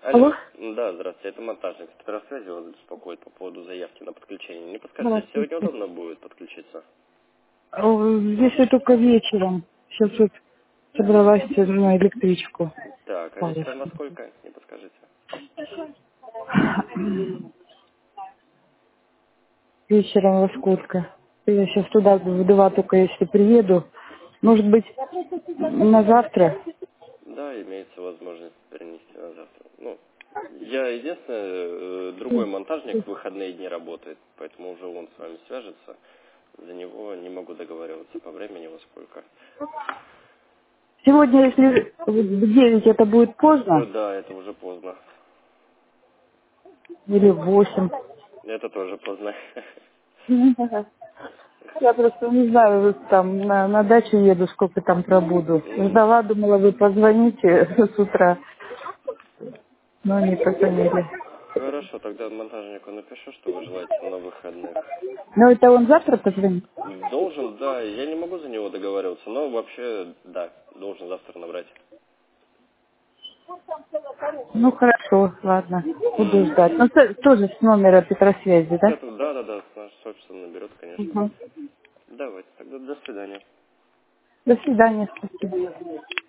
Алло, Алло? да, здравствуйте, это монтажник. Спецсвязи вас беспокоит по поводу заявки на подключение. Не подскажете, сегодня Здравствуйте. удобно будет подключиться? Здесь я только вечером. Сейчас вот собралась на электричку. Так, а Пару. вечером во сколько? Не подскажите. Вечером во сколько? Я сейчас туда в 2 только если приеду. Может быть, на завтра? Да, имеется возможность перенести на завтра. Ну, я единственное, другой монтажник в выходные дни работает, поэтому уже он с вами свяжется. За него не могу договариваться по времени во сколько. Сегодня, если в 9 это будет поздно, Да, это уже поздно. или в 8. Это тоже поздно. Я просто не знаю, вот там на дачу еду, сколько там пробуду. Ждала, думала, вы позвоните с утра, но не позвонили. Хорошо, тогда монтажнику напишу, что вы желаете на выходных. Ну, это он завтра позвонит? Должен, да, я не могу за него договариваться, но вообще, да, должен завтра набрать. Ну, хорошо, ладно, буду Мгм. ждать. Ну, тоже с номера Петросвязи, да? Да, да, да, наш собственно наберет, конечно. Угу. Давайте, тогда до свидания. До свидания, спасибо.